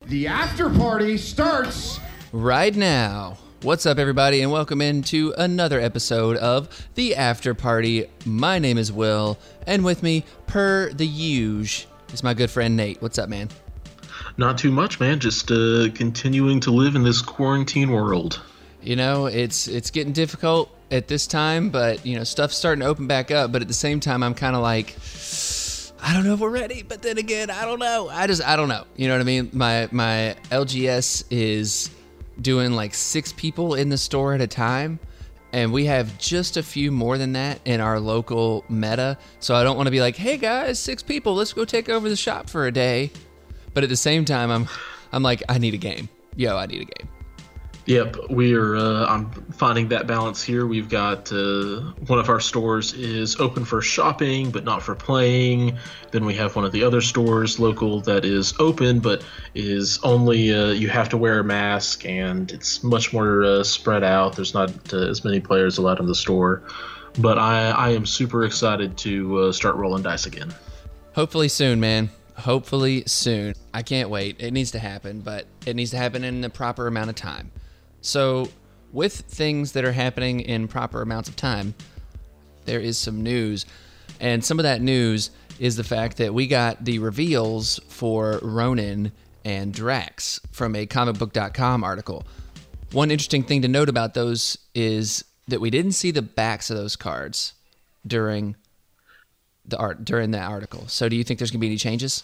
The after party starts right now. What's up, everybody, and welcome into another episode of The After Party. My name is Will, and with me, per the usual, is my good friend Nate. What's up, man? Not too much, man. Just continuing to live in this quarantine world. You know, it's getting difficult at this time, but, you know, stuff's starting to open back up. But at the same time, I'm kind of like, I don't know if we're ready. But then again, I don't know. I don't know. You know what I mean? My LGS is doing like 6 people in the store at a time. And we have just a few more than that in our local meta. So I don't want to be like, hey, guys, 6 people. Let's go take over the shop for a day. But at the same time, I'm like, I need a game. I need a game. Yep, I'm finding that balance here. We've got one of our stores is open for shopping, but not for playing. Then we have one of the other stores local that is open, but is only you have to wear a mask, and it's much more spread out. There's not as many players allowed in the store. But I am super excited to start rolling dice again. Hopefully soon, man. Hopefully soon. I can't wait. It needs to happen, but it needs to happen in the proper amount of time. So, with things that are happening in proper amounts of time, there is some news. And some of that news is the fact that we got the reveals for Ronin and Drax from a comicbook.com article. One interesting thing to note about those is that we didn't see the backs of those cards during that article. So do you think there's going to be any changes?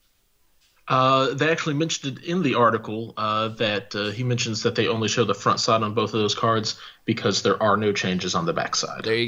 They actually mentioned it in the article that he mentions that they only show the front side on both of those cards because there are no changes on the back side. There you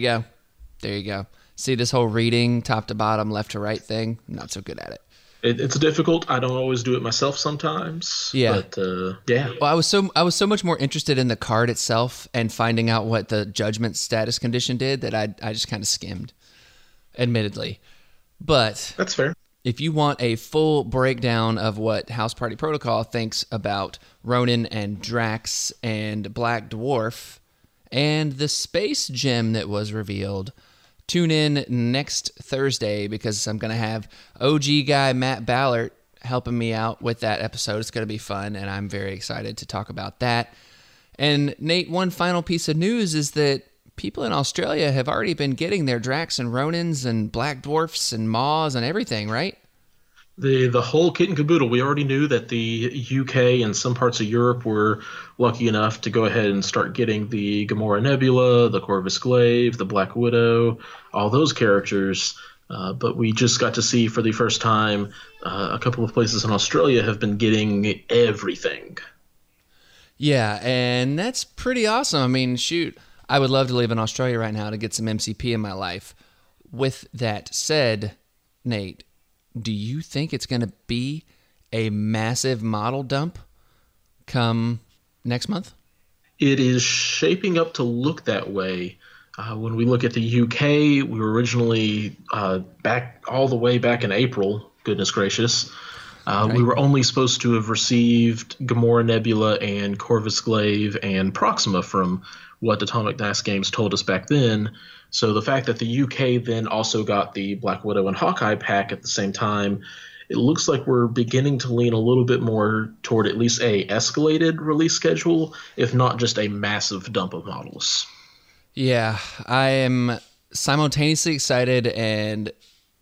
go. See this whole reading top to bottom, left to right thing? I'm not so good at it. It's difficult. I don't always do it myself sometimes. Yeah. But yeah. Well, I was so much more interested in the card itself and finding out what the judgment status condition did that I just kind of skimmed, admittedly. But that's fair. If you want a full breakdown of what House Party Protocol thinks about Ronin and Drax and Black Dwarf and the space gem that was revealed, tune in next Thursday because I'm going to have OG guy Matt Ballard helping me out with that episode. It's going to be fun, and I'm very excited to talk about that. And Nate, one final piece of news is that people in Australia have already been getting their Drax and Ronins and Black Dwarfs and Maws and everything, right? The whole kit and caboodle. We already knew that the UK and some parts of Europe were lucky enough to go ahead and start getting the Gamora Nebula, the Corvus Glaive, the Black Widow, all those characters. But we just got to see for the first time a couple of places in Australia have been getting everything. Yeah, and that's pretty awesome. I mean, shoot. I would love to live in Australia right now to get some MCP in my life. With that said, Nate, do you think it's going to be a massive model dump come next month? It is shaping up to look that way. When we look at the UK, we were originally back all the way back in April, goodness gracious. Right. We were only supposed to have received Gamora Nebula and Corvus Glaive and Proxima from what Atomic Dice Games told us back then. So the fact that the UK then also got the Black Widow and Hawkeye pack at the same time, it looks like we're beginning to lean a little bit more toward at least a escalated release schedule, if not just a massive dump of models. Yeah, I am simultaneously excited and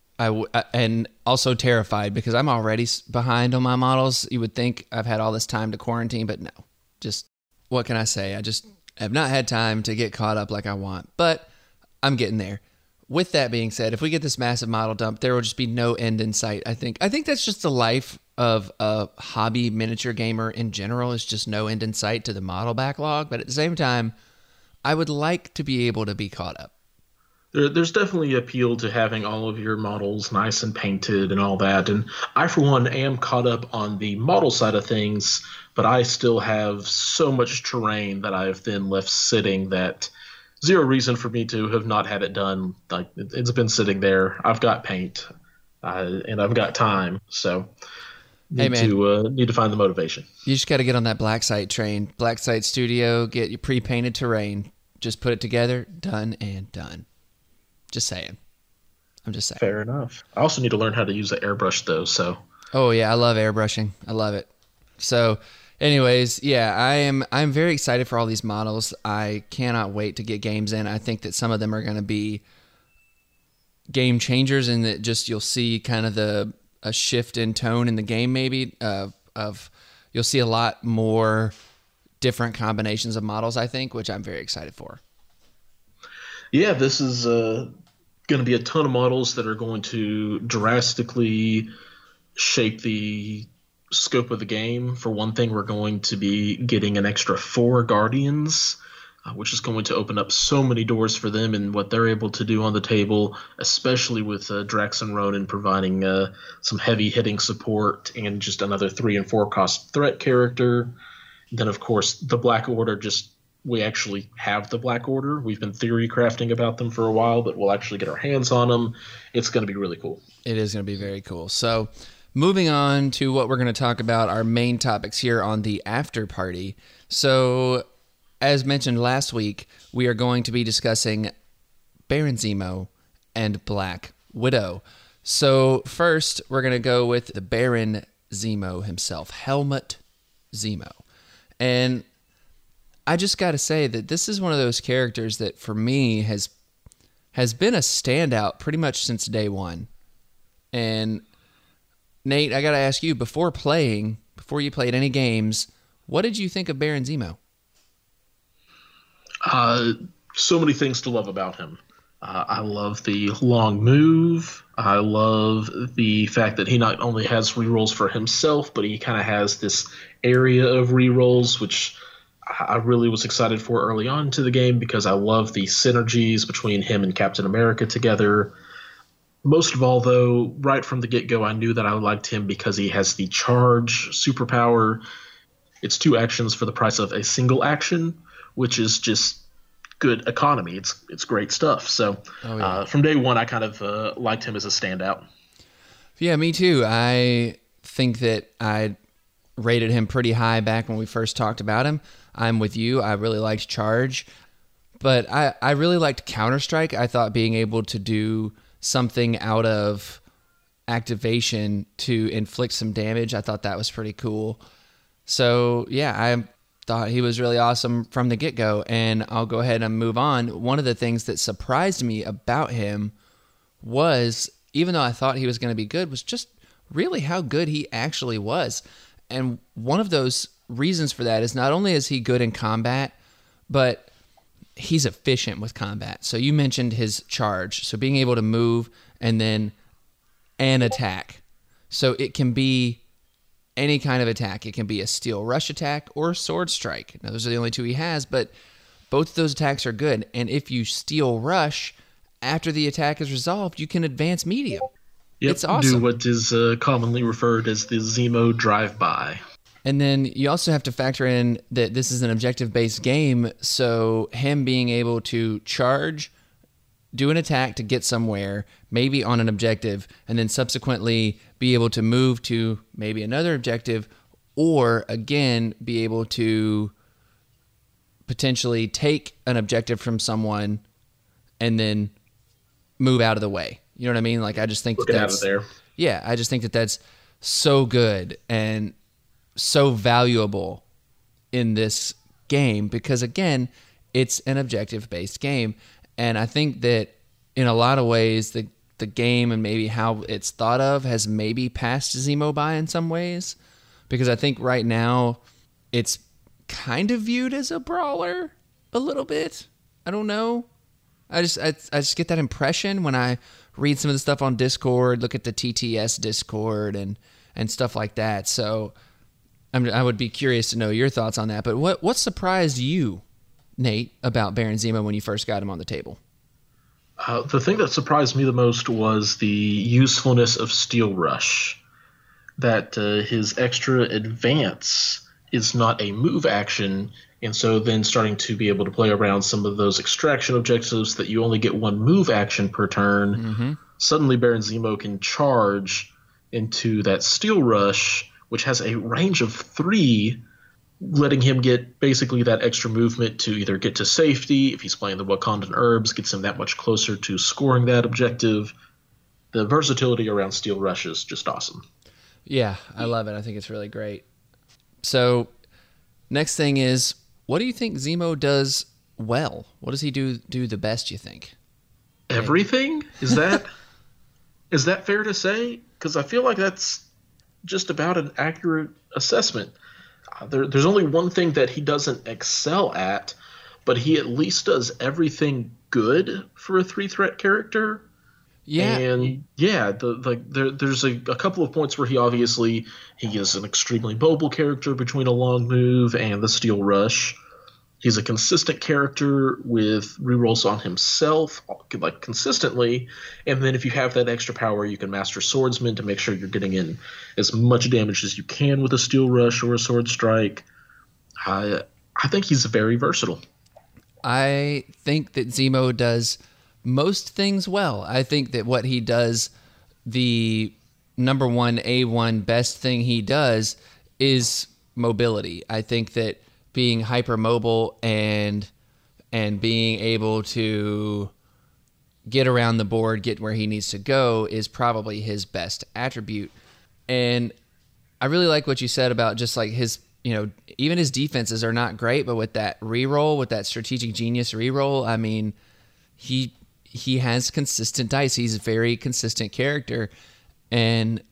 and also terrified because I'm already behind on my models. You would think I've had all this time to quarantine, but no. Just, what can I say? I just have not had time to get caught up like I want, but I'm getting there. With that being said, if we get this massive model dump, there will just be no end in sight, I think. I think that's just the life of a hobby miniature gamer in general, is just no end in sight to the model backlog. But at the same time, I would like to be able to be caught up. There's definitely appeal to having all of your models nice and painted and all that. And I, for one, am caught up on the model side of things, but I still have so much terrain that I've then left sitting that zero reason for me to have not had it done. Like, it's been sitting there. I've got paint and I've got time. So need to find the motivation. You just got to get on that Black Site train. Black Site Studio, get your pre-painted terrain. Just put it together, done and done. Just saying. I'm just saying. Fair enough. I also need to learn how to use the airbrush, though. So. Oh, yeah. I love airbrushing. I love it. So, anyways, yeah, I'm very excited for all these models. I cannot wait to get games in. I think that some of them are going to be game changers, and that just you'll see kind of a shift in tone in the game, maybe of you'll see a lot more different combinations of models, I think, which I'm very excited for. Yeah, this is going to be a ton of models that are going to drastically shape the scope of the game. For one thing, we're going to be getting an extra 4 Guardians, which is going to open up so many doors for them and what they're able to do on the table, especially with Drax and Ronan providing some heavy hitting support and just another 3 and 4 cost threat character. Then, of course, the Black Order, we actually have the Black Order. We've been theory crafting about them for a while, but we'll actually get our hands on them. It's going to be really cool. It is going to be very cool. So moving on to what we're going to talk about, our main topics here on the after party. So as mentioned last week, we are going to be discussing Baron Zemo and Black Widow. So first, we're going to go with the Baron Zemo himself, Helmut Zemo. And I just got to say that this is one of those characters that for me has been a standout pretty much since day one. And Nate, I got to ask you, before you played any games, what did you think of Baron Zemo? So many things to love about him. I love the long move. I love the fact that he not only has rerolls for himself, but he kind of has this area of rerolls, which I really was excited for early on to the game because I love the synergies between him and Captain America together. Most of all, though, right from the get-go, I knew that I liked him because he has the charge superpower. It's 2 actions for the price of a single action, which is just good economy. It's great stuff. So from day one, I kind of liked him as a standout. Yeah, me too. I think that I rated him pretty high back when we first talked about him. I'm with you. I really liked Charge, but I really liked Counter-Strike. I thought being able to do something out of activation to inflict some damage, I thought that was pretty cool. So yeah, I thought he was really awesome from the get-go, and I'll go ahead and move on. One of the things that surprised me about him was, even though I thought he was going to be good, was just really how good he actually was. And one of those reasons for that is not only is he good in combat, but he's efficient with combat. So you mentioned his charge. So being able to move and then an attack. So it can be any kind of attack. It can be a steel rush attack or sword strike. Now, those are the only 2 he has, but both of those attacks are good. And if you steel rush, after the attack is resolved, you can advance medium. Yep, it's awesome. Do what is commonly referred as the Zemo drive-by. And then you also have to factor in that this is an objective-based game, so him being able to charge, do an attack to get somewhere, maybe on an objective, and then subsequently be able to move to maybe another objective, or again, be able to potentially take an objective from someone and then move out of the way. You know what I mean? Like, I just think out of there. Yeah, I just think that that's so good and so valuable in this game because, again, it's an objective-based game. And I think that in a lot of ways, the game and maybe how it's thought of has maybe passed Zemo by in some ways, because I think right now it's kind of viewed as a brawler a little bit. I don't know. I just get that impression when I read some of the stuff on Discord, look at the TTS Discord and stuff like that. So I would be curious to know your thoughts on that. But what surprised you, Nate, about Baron Zemo when you first got him on the table? The thing that surprised me the most was the usefulness of Steel Rush. That his extra advance is not a move action, and so then starting to be able to play around some of those extraction objectives that you only get 1 move action per turn. Mm-hmm. Suddenly Baron Zemo can charge into that Steel Rush, which has a range of 3, letting him get basically that extra movement to either get to safety. If he's playing the Wakandan Herbs, gets him that much closer to scoring that objective. The versatility around Steel Rush is just awesome. Yeah, I love it. I think it's really great. So next thing is, what do you think Zemo does well? What does he do the best, you think? Everything? Is that fair to say? Because I feel like that's just about an accurate assessment. There's only one thing that he doesn't excel at, but he at least does everything good for a 3-threat character. Yeah. And yeah, there's a couple of points where he is an extremely mobile character between a long move and the steel rush. He's a consistent character with rerolls on himself, like consistently. And then if you have that extra power, you can master swordsman to make sure you're getting in as much damage as you can with a steel rush or a sword strike. I think he's very versatile. I think that Zemo does most things well. I think that what he does, the number one A1 best thing he does is mobility. I think that being hypermobile and being able to get around the board, get where he needs to go, is probably his best attribute. And I really like what you said about just like his, even his defenses are not great, but with that reroll, with that strategic genius reroll, I mean, he has consistent dice. He's a very consistent character, and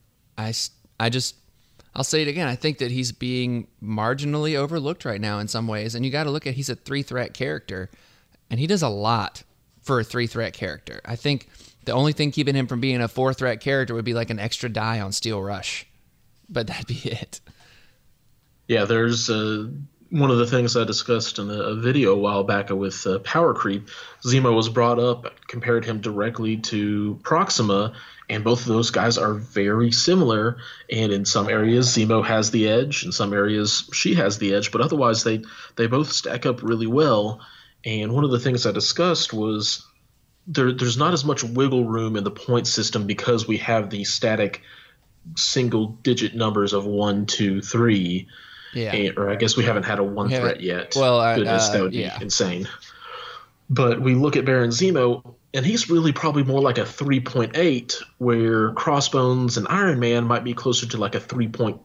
I'll say it again. I think that he's being marginally overlooked right now in some ways. And you got to look at, he's a 3-threat character, and he does a lot for a 3-threat character. I think the only thing keeping him from being a 4-threat character would be like an extra die on Steel Rush, but that'd be it. Yeah, there's one of the things I discussed in a video a while back with Power Creep. Zemo was brought up, compared him directly to Proxima, and both of those guys are very similar. And in some areas, Zemo has the edge. In some areas, she has the edge. But otherwise, they both stack up really well. And one of the things I discussed was there's not as much wiggle room in the point system because we have the static single-digit numbers of 1, 2, 3. Yeah. Or I guess we haven't had a 1-threat yet. Well, goodness, that would be insane. But we look at Baron Zemo, and he's really probably more like a 3.8, where Crossbones and Iron Man might be closer to like a 3.2,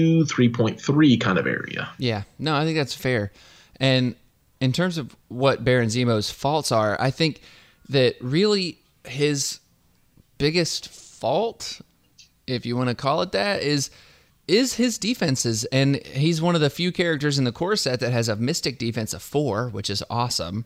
3.3 kind of area. Yeah. No, I think that's fair. And in terms of what Baron Zemo's faults are, I think that really his biggest fault, if you want to call it that, is his defenses. And he's one of the few characters in the core set that has a Mystic defense of 4, which is awesome.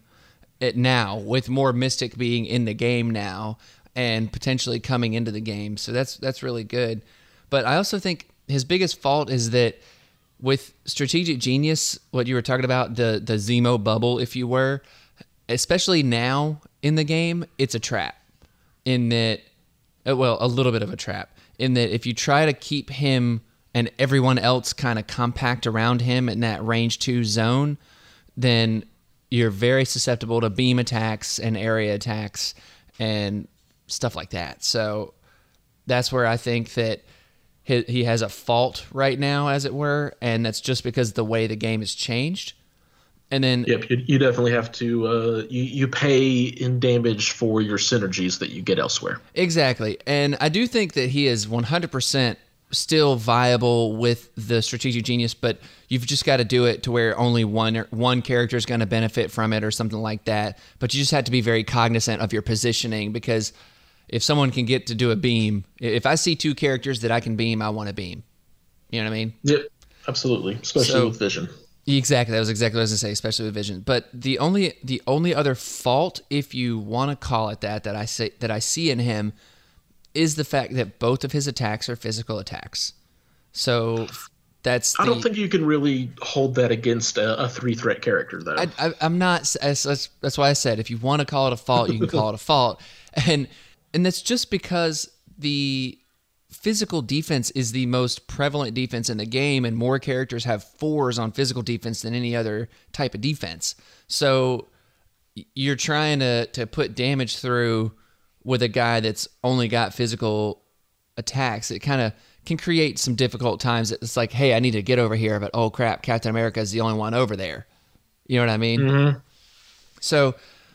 Now, with more Mystic being in the game now and potentially coming into the game. So that's really good. But I also think his biggest fault is that with Strategic Genius, what you were talking about, the Zemo bubble, if you were, especially now in the game, it's a trap. In that, well, a little bit of a trap. In that if you try to keep him and everyone else kind of compact around him in that range 2 zone, then you're very susceptible to beam attacks and area attacks and stuff like that. So that's where I think that he has a fault right now, as it were, and that's just because the way the game has changed. And then, yep, you definitely have to you pay in damage for your synergies that you get elsewhere. Exactly, and I do think that he is 100% still viable with the Strategic Genius, but you've just got to do it to where only one character is going to benefit from it or something like that. But you just have to be very cognizant of your positioning, because if someone can get to do a beam, if I see 2 characters that I can beam, I want to beam. You know what I mean? Yep, absolutely, especially with Vision. Exactly, that was exactly what I was going to say, especially with Vision. But the only other fault, if you want to call it that I see in him, is the fact that both of his attacks are physical attacks. So I don't think you can really hold that against a 3-threat character, though. I'm not. That's why I said if you want to call it a fault, you can call it a fault, and that's just because the physical defense is the most prevalent defense in the game, and more characters have 4s on physical defense than any other type of defense. So you're trying to put damage through with a guy that's only got physical attacks. It kind of can create some difficult times. It's like, hey, I need to get over here, but oh crap, Captain America is the only one over there. You know what I mean? Mm-hmm. So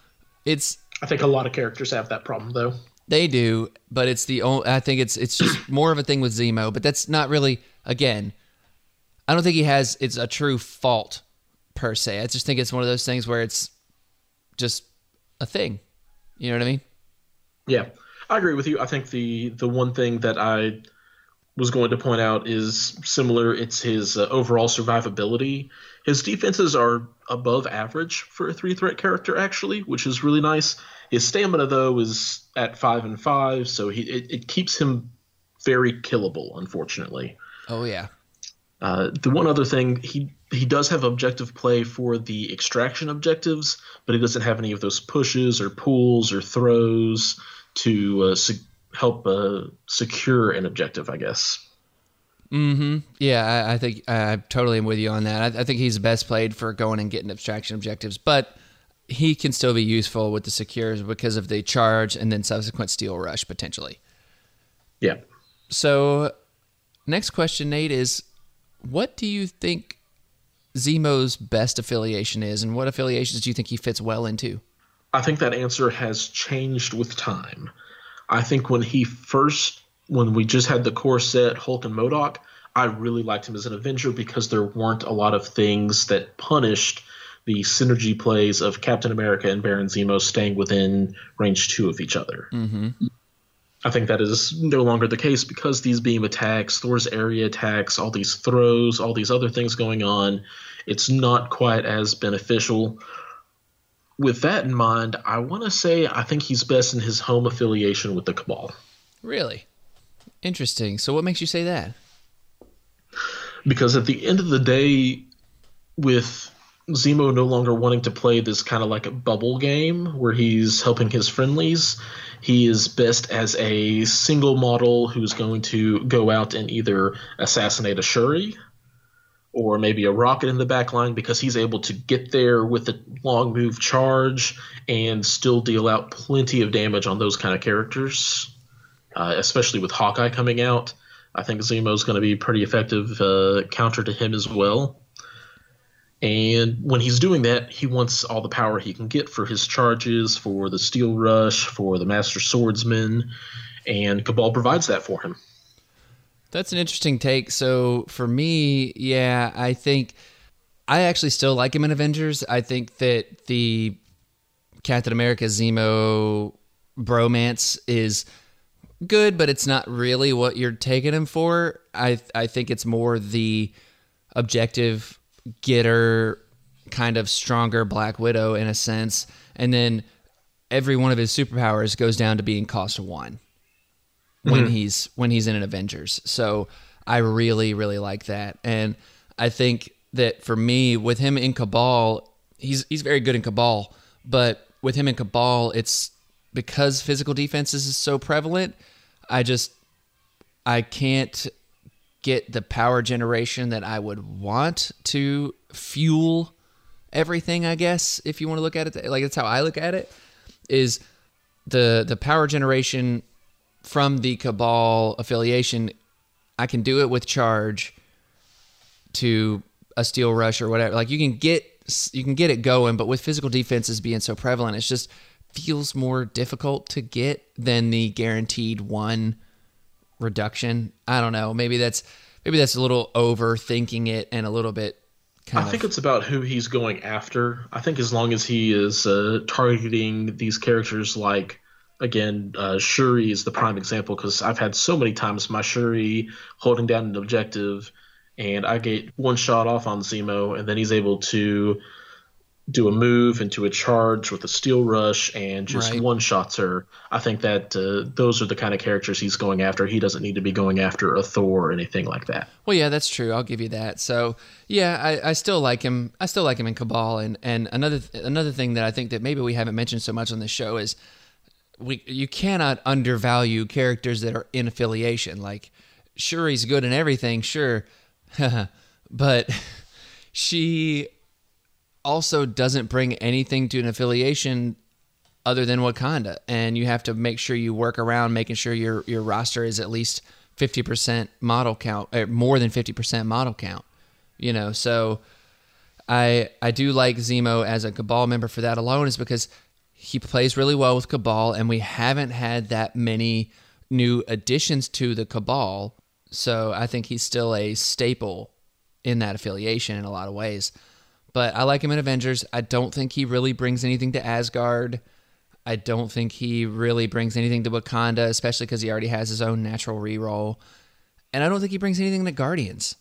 I think a lot of characters have that problem, though. They do, but I think it's just more of a thing with Zemo. But that's not really. Again, I don't think it's a true fault per se. I just think it's one of those things where it's just a thing. You know what I mean? Yeah, I agree with you. I think the one thing that I was going to point out is similar. It's his overall survivability. His defenses are above average for a 3-threat character, actually, which is really nice. His stamina, though, is at 5 and 5, so it keeps him very killable, unfortunately. Oh, yeah. The one other thing, he does have objective play for the extraction objectives, but he doesn't have any of those pushes or pulls or throws to help secure an objective, I guess. Mm-hmm. Yeah, I think I totally am with you on that. I think he's best played for going and getting abstraction objectives, but he can still be useful with the secures because of the charge and then subsequent steel rush, potentially. Yeah. So, next question, Nate, is what do you think Zemo's best affiliation is, and what affiliations do you think he fits well into? I think that answer has changed with time. I think when we just had the core set, Hulk and MODOK, I really liked him as an Avenger because there weren't a lot of things that punished the synergy plays of Captain America and Baron Zemo staying within range 2 of each other. Mm-hmm. I think that is no longer the case because these beam attacks, Thor's area attacks, all these throws, all these other things going on, it's not quite as beneficial. With that in mind, I want to say I think he's best in his home affiliation with the Cabal. Really? Interesting. So what makes you say that? Because at the end of the day, with Zemo no longer wanting to play this kind of like a bubble game where he's helping his friendlies, he is best as a single model who's going to go out and either assassinate a Shuri or maybe a Rocket in the back line because he's able to get there with a long move charge and still deal out plenty of damage on those kind of characters, especially with Hawkeye coming out. I think Zemo's going to be a pretty effective counter to him as well. And when he's doing that, he wants all the power he can get for his charges, for the Steel Rush, for the Master Swordsman, and Cabal provides that for him. That's an interesting take. So for me, yeah, I think I actually still like him in Avengers. I think that the Captain America Zemo bromance is good, but it's not really what you're taking him for. I think it's more the objective getter, kind of stronger Black Widow in a sense, and then every one of his superpowers goes down to being cost 1 when he's in an Avengers. So I really, really like that, and I think that for me, with him in Cabal, he's very good in Cabal, but with him in Cabal, it's because physical defenses is so prevalent. I can't get the power generation that I would want to fuel everything, I guess, if you want to look at it. Like, that's how I look at it, is the power generation from the Cabal affiliation. I can do it with charge to a Steel Rush or whatever. Like, you can get it going, but with physical defenses being so prevalent, it just feels more difficult to get than the guaranteed 1 reduction. I don't know. Maybe that's a little overthinking it and a little bit I think it's about who he's going after. I think as long as he is targeting these characters like, again, Shuri is the prime example because I've had so many times my Shuri holding down an objective and I get one shot off on Zemo and then he's able to do a move into a charge with a Steel Rush and just one-shots her. I think that those are the kind of characters he's going after. He doesn't need to be going after a Thor or anything like that. Well, yeah, that's true. I'll give you that. So, yeah, I still like him. I still like him in Cabal. And another thing that I think that maybe we haven't mentioned so much on this show is you cannot undervalue characters that are in affiliation. Like, Shuri's good in everything, sure, but she also doesn't bring anything to an affiliation other than Wakanda, and you have to make sure you work around making sure your roster is at least 50% model count, or more than 50% model count. You know, so I do like Zemo as a Cabal member for that alone, is because he plays really well with Cabal, and we haven't had that many new additions to the Cabal, so I think he's still a staple in that affiliation in a lot of ways. But I like him in Avengers. I don't think he really brings anything to Asgard. I don't think he really brings anything to Wakanda, especially because he already has his own natural reroll. And I don't think he brings anything to Guardians.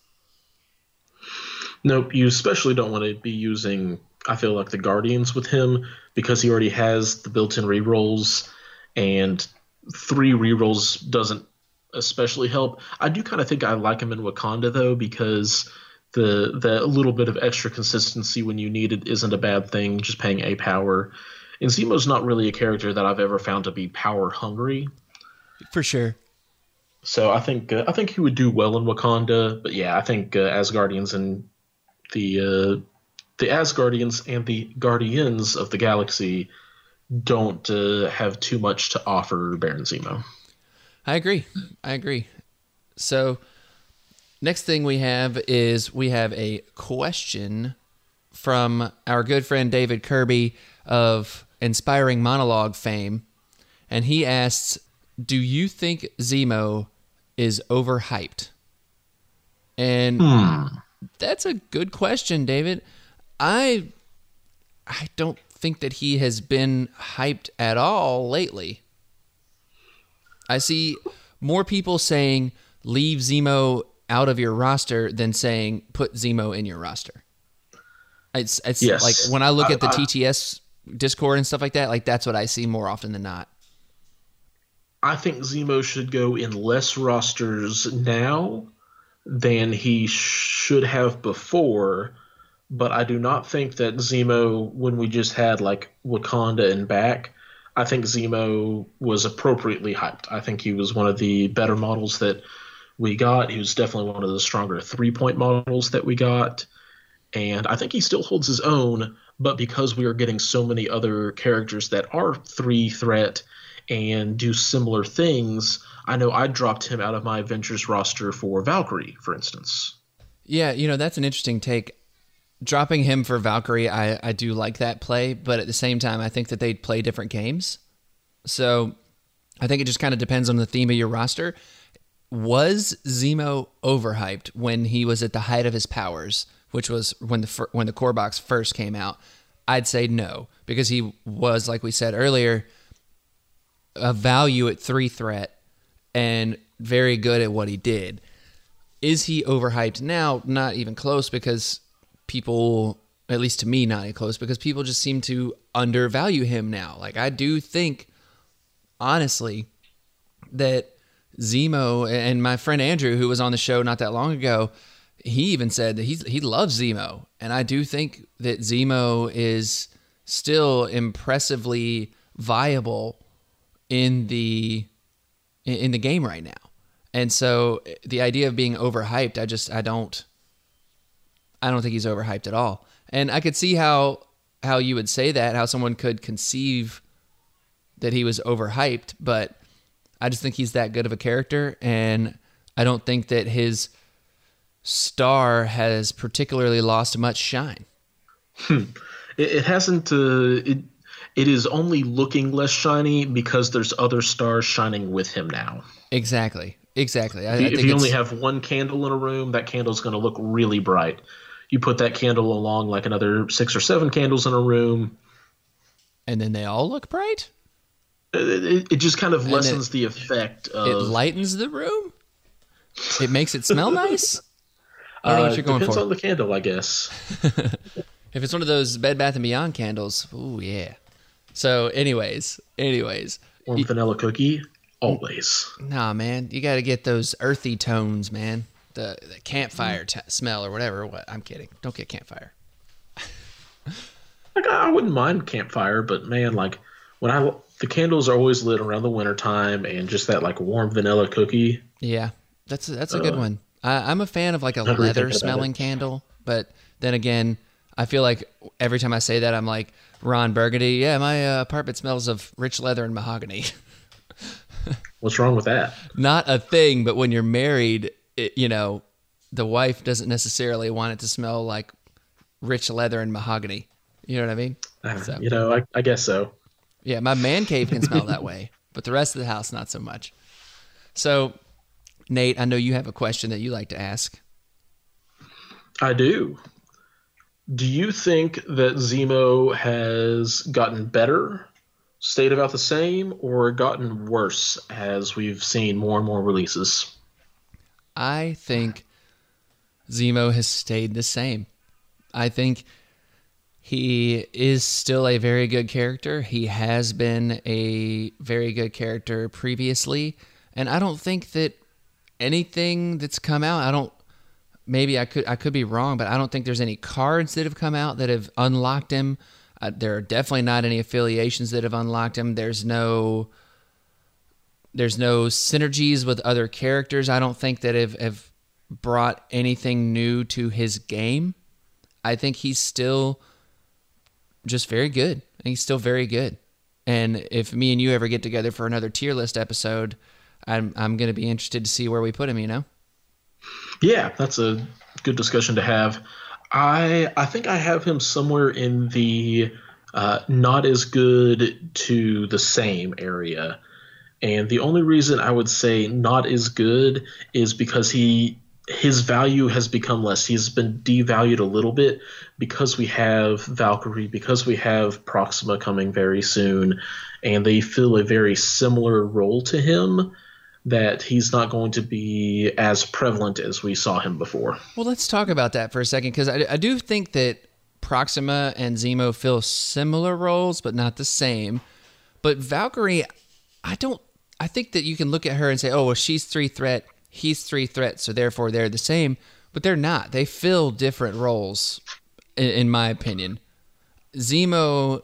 Nope, you especially don't want to be using, I feel like, the Guardians with him because he already has the built-in rerolls, and 3 rerolls doesn't especially help. I do kind of think I like him in Wakanda, though, because the little bit of extra consistency when you need it isn't a bad thing, just paying a power. And Zemo's not really a character that I've ever found to be power hungry. For sure. So I think he would do well in Wakanda. But yeah, I think Asgardians and the Asgardians and the Guardians of the Galaxy don't have too much to offer Baron Zemo. I agree. So next thing we have a question from our good friend David Kirby of Inspiring Monologue fame, and he asks, do you think Zemo is overhyped? And that's a good question, David. I don't think that he has been hyped at all lately. I see more people saying leave Zemo out of your roster than saying put Zemo in your roster. It's yes. Like when I look at the TTS Discord and stuff like that, like that's what I see more often than not. I think Zemo should go in less rosters now than he should have before, but I do not think that Zemo, when we just had like Wakanda and back, I think Zemo was appropriately hyped. I think he was one of the better models that we got. He was definitely one of the stronger 3-point models that we got. And I think he still holds his own, but because we are getting so many other characters that are 3-threat and do similar things, I know I dropped him out of my Avengers roster for Valkyrie, for instance. Yeah, that's an interesting take. Dropping him for Valkyrie, I do like that play, but at the same time, I think that they play different games. So I think it just kind of depends on the theme of your roster. Was Zemo overhyped when he was at the height of his powers, which was when the core box first came out? I'd say no, because he was, like we said earlier, a value at 3-threat and very good at what he did. Is he overhyped now? Not even close, because people, at least to me, not even close, because people just seem to undervalue him now. Like, I do think, honestly, that Zemo, and my friend Andrew, who was on the show not that long ago, he even said that he loves Zemo. And I do think that Zemo is still impressively viable in the game right now. And so the idea of being overhyped, I don't think he's overhyped at all. And I could see how you would say that, how someone could conceive that he was overhyped, but I just think he's that good of a character, and I don't think that his star has particularly lost much shine. It hasn't. It is only looking less shiny because there's other stars shining with him now. Exactly. If you only have one candle in a room, that candle's going to look really bright. You put that candle along like another 6 or 7 candles in a room, and then they all look bright. It just kind of lessens the effect of... It lightens the room? It makes it smell nice? I don't know what you're going for. Depends on the candle, I guess. If it's one of those Bed Bath & Beyond candles, ooh, yeah. So, anyways. Warm vanilla cookie, always. Nah, man. You got to get those earthy tones, man. The campfire smell or whatever. What? I'm kidding. Don't get campfire. Like, I wouldn't mind campfire, but man, like the candles are always lit around the wintertime, and just that like warm vanilla cookie. Yeah, that's a good one. I'm a fan of like a leather smelling candle, but then again, I feel like every time I say that, I'm like Ron Burgundy. Yeah, my apartment smells of rich leather and mahogany. What's wrong with that? Not a thing, but when you're married, the wife doesn't necessarily want it to smell like rich leather and mahogany. You know what I mean? So. I guess so. Yeah, my man cave can smell that way, but the rest of the house, not so much. So, Nate, I know you have a question that you like to ask. I do. Do you think that Zemo has gotten better, stayed about the same, or gotten worse as we've seen more and more releases? I think Zemo has stayed the same. I think he is still a very good character. He has been a very good character previously, and I don't think that anything that's come out, maybe I could be wrong, but I don't think there's any cards that have come out that have unlocked him. There are definitely not any affiliations that have unlocked him. There's no synergies with other characters, I don't think, that have brought anything new to his game. I think he's still just very good. He's still very good. And if me and you ever get together for another tier list episode, I'm going to be interested to see where we put him, you know? Yeah, that's a good discussion to have. I think I have him somewhere in the not as good to the same area. And the only reason I would say not as good is because his value has become less. He's been devalued a little bit because we have Valkyrie, because we have Proxima coming very soon, and they fill a very similar role to him, that he's not going to be as prevalent as we saw him before. Well, let's talk about that for a second, because I do think that Proxima and Zemo fill similar roles, but not the same. But Valkyrie, I think that you can look at her and say, oh, well, she's 3-threat, he's 3-threat, so therefore they're the same. But they're not. They fill different roles, in my opinion. Zemo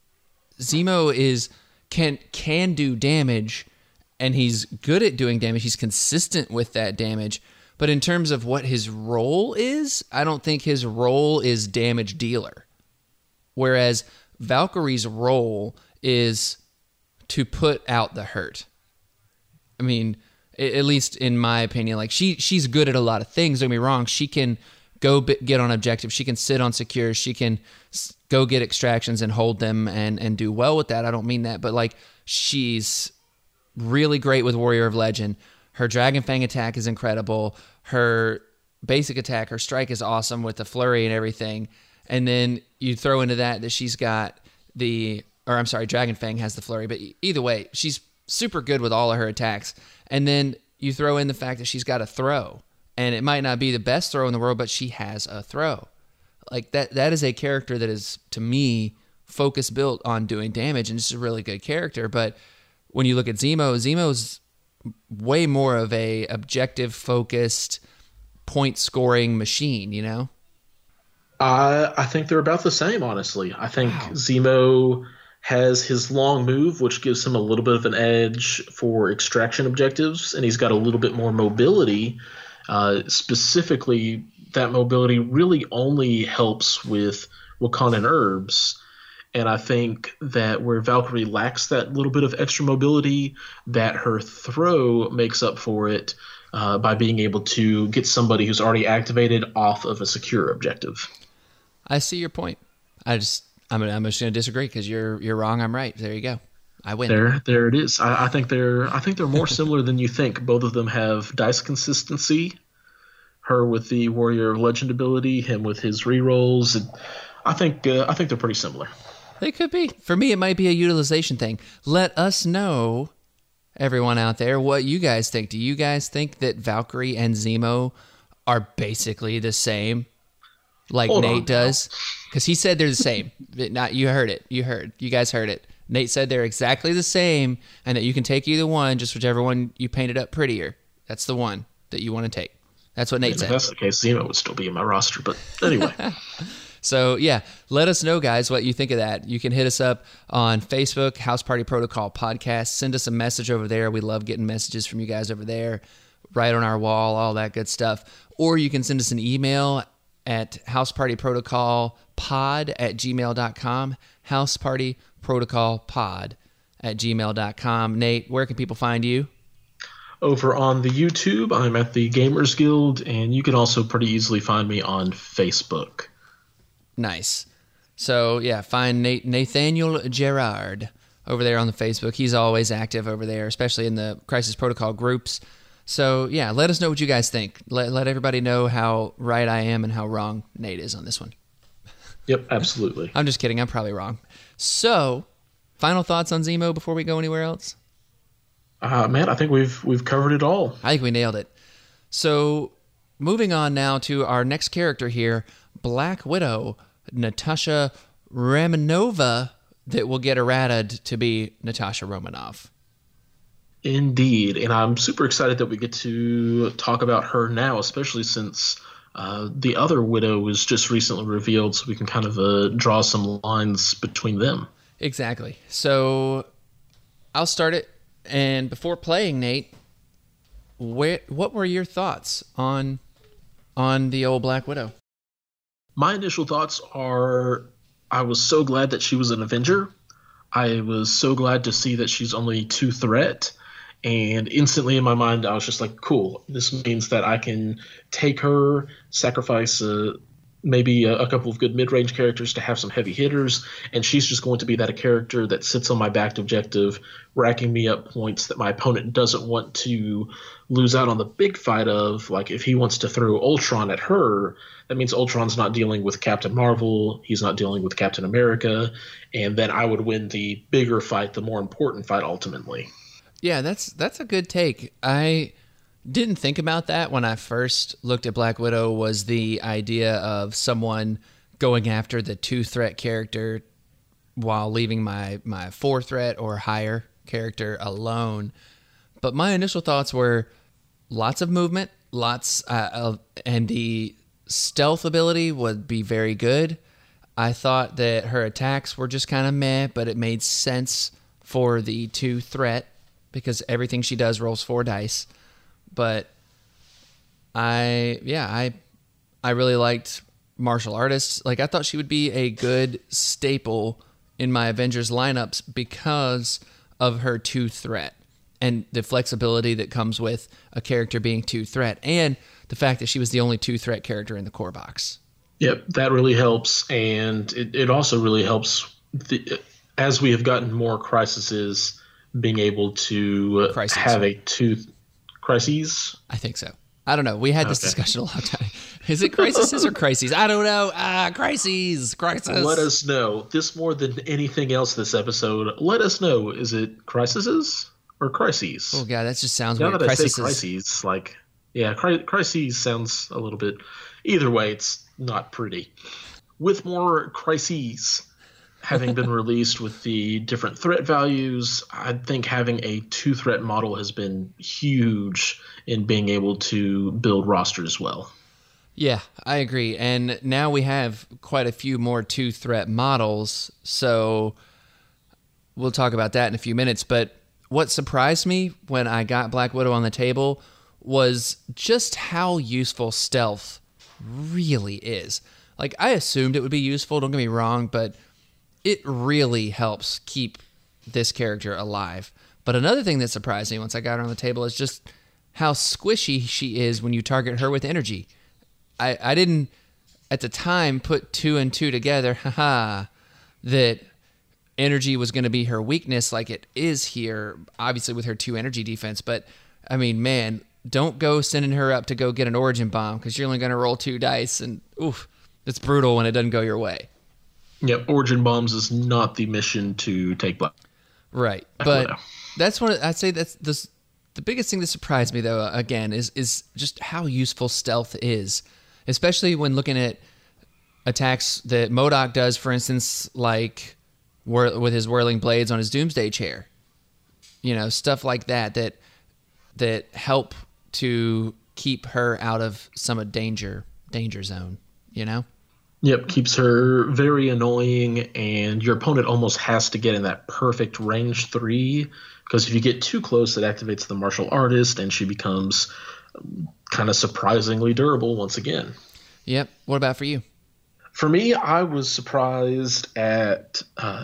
can do damage, and he's good at doing damage. He's consistent with that damage. But in terms of what his role is, I don't think his role is damage dealer. Whereas Valkyrie's role is to put out the hurt. I mean, at least in my opinion, like she's good at a lot of things. Don't get me wrong. She can go get on objectives. She can sit on secures. She can go get extractions and hold them and do well with that. I don't mean that, but like she's really great with Warrior of Legend. Her Dragon Fang attack is incredible. Her basic attack, her strike is awesome with the flurry and everything. And then you throw into that she's got Dragon Fang has the flurry, but either way, she's super good with all of her attacks. And then you throw in the fact that she's got a throw, and it might not be the best throw in the world, but she has a throw. Like that is a character that is, to me, focus built on doing damage, and it's a really good character. But when you look at Zemo's way more of a objective focused point scoring machine, you know? I think they're about the same, honestly. I think Zemo has his long move, which gives him a little bit of an edge for extraction objectives, and he's got a little bit more mobility. Specifically, that mobility really only helps with Wakandan herbs. And I think that where Valkyrie lacks that little bit of extra mobility, that her throw makes up for it by being able to get somebody who's already activated off of a secure objective. I see your point. I'm just going to disagree because you're wrong. I'm right. There you go. I win. There it is. I think they're more similar than you think. Both of them have dice consistency. Her with the Warrior of Legend ability, him with his rerolls. I think they're pretty similar. They could be. For me, it might be a utilization thing. Let us know, everyone out there, what you guys think. Do you guys think that Valkyrie and Zemo are basically the same, like Nate does? Because he said they're the same. You heard it. You guys heard it. Nate said they're exactly the same, and that you can take either one, just whichever one you painted up prettier. That's the one that you want to take. That's what Nate said. If that's the case, Zemo would still be in my roster. But anyway. So, yeah, let us know, guys, what you think of that. You can hit us up on Facebook, House Party Protocol Podcast. Send us a message over there. We love getting messages from you guys over there, right on our wall, all that good stuff. Or you can send us an email at housepartyprotocolpod@gmail.com, housepartyprotocolpod@gmail.com. Nate, where can people find you? Over on the YouTube, I'm at the Gamers Guild, and you can also pretty easily find me on Facebook. Nice. So, yeah, find Nathaniel Gerard over there on the Facebook. He's always active over there, especially in the Crisis Protocol groups. So, yeah, let us know what you guys think. Let everybody know how right I am and how wrong Nate is on this one. Yep, absolutely. I'm just kidding. I'm probably wrong. So, final thoughts on Zemo before we go anywhere else? Man, I think we've covered it all. I think we nailed it. So, moving on now to our next character here, Black Widow, Natasha Romanoff, that will get errated to be Natasha Romanoff. Indeed, and I'm super excited that we get to talk about her now, especially since the other Widow was just recently revealed, so we can kind of draw some lines between them. Exactly. So I'll start it, and before playing, Nate, what were your thoughts on the old Black Widow? My initial thoughts are I was so glad that she was an Avenger. I was so glad to see that she's only 2 threat. And instantly in my mind, I was just like, cool, this means that I can take her, sacrifice maybe a couple of good mid-range characters to have some heavy hitters, and she's just going to be that character that sits on my backed objective, racking me up points that my opponent doesn't want to lose out on the big fight of. Like, if he wants to throw Ultron at her, that means Ultron's not dealing with Captain Marvel, he's not dealing with Captain America, and then I would win the bigger fight, the more important fight ultimately. Yeah, that's a good take. I didn't think about that when I first looked at Black Widow, was the idea of someone going after the 2 threat character while leaving my 4 threat or higher character alone. But my initial thoughts were lots of movement, and the stealth ability would be very good. I thought that her attacks were just kind of meh, but it made sense for the 2 threat, because everything she does rolls 4 dice. But I really liked martial artists. Like, I thought she would be a good staple in my Avengers lineups because of her 2 threat and the flexibility that comes with a character being 2 threat, and the fact that she was the only 2 threat character in the core box. Yep, that really helps, and it also really helps as we have gotten more crises, being able to have a 2 crises. I think so. I don't know. We had this discussion a lot of time. Is it crises or crises? I don't know. Crises. Let us know. This more than anything else this episode, let us know. Is it crises or crises? Oh, God, that just sounds now weird. Now that I say crises, like, yeah, crises sounds a little bit. Either way, it's not pretty. With more crises having been released with the different threat values, I think having a 2 threat model has been huge in being able to build rosters well. Yeah, I agree. And now we have quite a few more 2 threat models, so we'll talk about that in a few minutes. But what surprised me when I got Black Widow on the table was just how useful stealth really is. Like, I assumed it would be useful, don't get me wrong, but it really helps keep this character alive. But another thing that surprised me once I got her on the table is just how squishy she is when you target her with energy. I didn't, at the time, put 2 and 2 together, that energy was going to be her weakness like it is here, obviously with her 2 energy defense. But, I mean, man, don't go sending her up to go get an origin bomb, because you're only going to roll 2 dice, and oof, it's brutal when it doesn't go your way. Yep, origin bombs is not the mission to take Black. Right, but that's one. I'd say that's the biggest thing that surprised me, though. Again, is just how useful stealth is, especially when looking at attacks that MODOK does, for instance, like with his whirling blades on his Doomsday chair. You know, stuff like that help to keep her out of some danger zone. You know. Yep, keeps her very annoying, and your opponent almost has to get in that perfect range 3, because if you get too close, it activates the martial artist, and she becomes kind of surprisingly durable once again. Yep. What about for you? For me, I was surprised at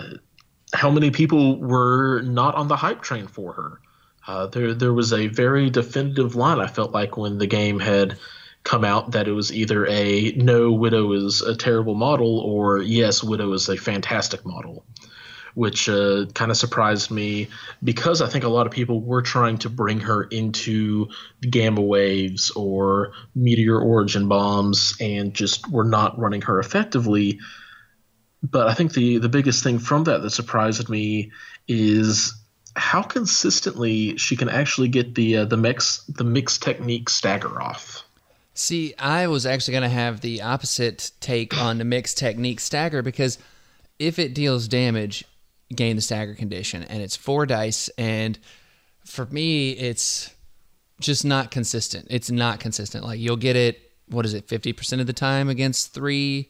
how many people were not on the hype train for her. There was a very definitive line, I felt like, when the game had come out, that it was either a no, Widow is a terrible model, or yes, Widow is a fantastic model. which kind of surprised me because I think a lot of people were trying to bring her into gamma waves or meteor origin bombs and just were not running her effectively. But I think the biggest thing from that surprised me is how consistently she can actually get the mixed technique stagger off. See, I was actually going to have the opposite take on the mixed technique stagger, because if it deals damage, gain the stagger condition, and it's 4 dice, and for me, it's just not consistent. It's not consistent. Like, you'll get it, 50% of the time against 3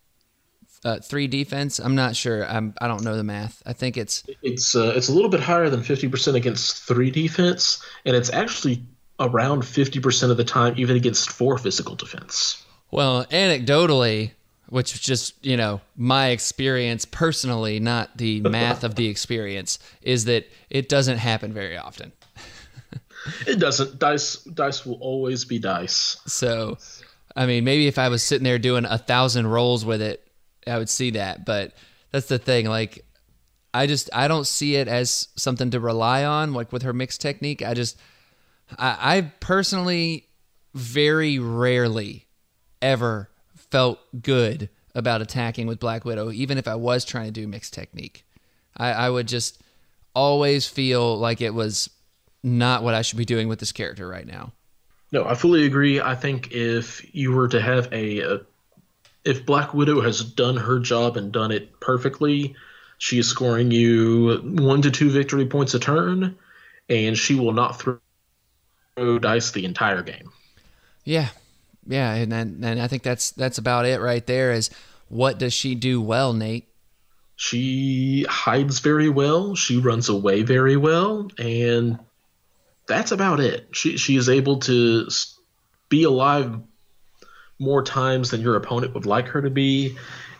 defense? I'm not sure. I don't know the math. I think it's a little bit higher than 50% against 3 defense, and it's actually around 50% of the time even against 4 physical defense. Well, anecdotally, which is just, my experience personally, not the math of the experience, is that it doesn't happen very often. It doesn't. Dice will always be dice. So, I mean, maybe if I was sitting there doing 1,000 rolls with it, I would see that. But that's the thing. Like, I don't see it as something to rely on. Like with her mixed technique, I personally very rarely ever felt good about attacking with Black Widow, even if I was trying to do mixed technique. I would just always feel like it was not what I should be doing with this character right now. No, I fully agree. I think if you were to have if Black Widow has done her job and done it perfectly, she is scoring you 1 to 2 victory points a turn, and she will not throw dice the entire game. Yeah, and I think that's about it right there. Is what does she do well, Nate? She hides very well. She runs away very well, and that's about it. She is able to be alive more times than your opponent would like her to be,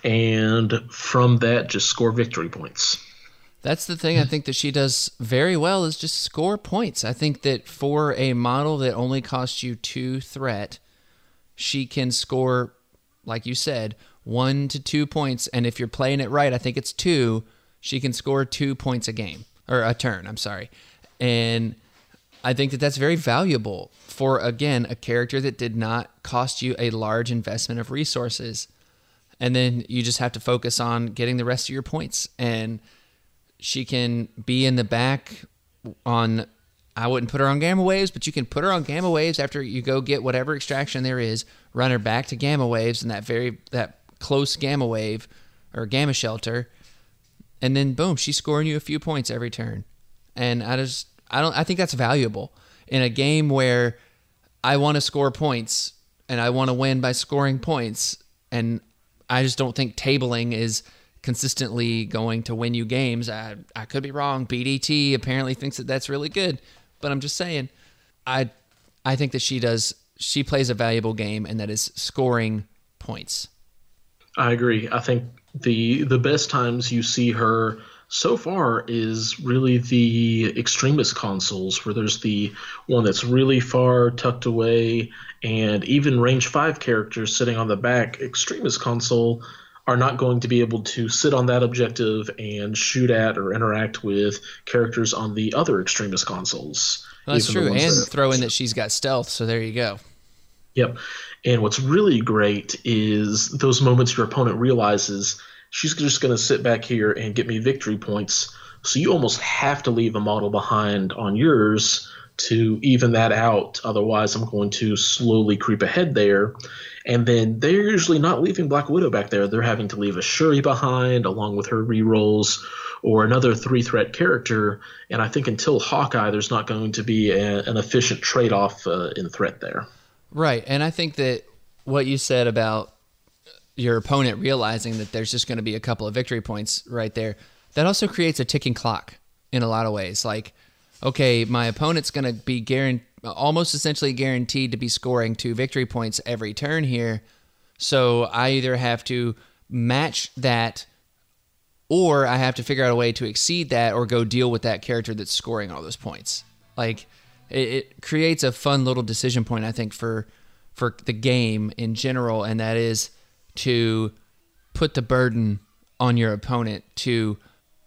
and from that, just score victory points. That's the thing I think that she does very well, is just score points. I think that for a model that only costs you 2 threat, she can score, like you said, 1 to 2 points. And if you're playing it right, I think it's 2. She can score 2 points a game, or a turn, I'm sorry. And I think that that's very valuable for, again, a character that did not cost you a large investment of resources. And then you just have to focus on getting the rest of your points. And she can be in the back on, I wouldn't put her on gamma waves, but you can put her on gamma waves after you go get whatever extraction there is, run her back to gamma waves in that close gamma wave or gamma shelter, and then boom, she's scoring you a few points every turn. And I think that's valuable in a game where I want to score points and I want to win by scoring points, and I just don't think tabling is consistently going to win you games. I could be wrong. BDT apparently thinks that that's really good, but I'm just saying, I think that she plays a valuable game, and that is scoring points. I agree. I think the best times you see her so far is really the Extremis consoles, where there's the one that's really far tucked away, and even range 5 characters sitting on the back Extremis console are not going to be able to sit on that objective and shoot at or interact with characters on the other Extremis consoles. Well, that's true, and throw in that she's got stealth, so there you go. Yep. And what's really great is those moments your opponent realizes she's just going to sit back here and get me victory points, so you almost have to leave a model behind on yours to even that out. Otherwise, I'm going to slowly creep ahead there. And then they're usually not leaving Black Widow back there. They're having to leave a Shuri behind along with her rerolls, or another 3-threat character. And I think until Hawkeye, there's not going to be an efficient trade-off in threat there. Right. And I think that what you said about your opponent realizing that there's just going to be a couple of victory points right there, that also creates a ticking clock in a lot of ways. Like, okay, my opponent's going to be almost essentially guaranteed to be scoring 2 victory points every turn here. So I either have to match that, or I have to figure out a way to exceed that, or go deal with that character that's scoring all those points. Like, it creates a fun little decision point, I think, for the game in general, and that is to put the burden on your opponent to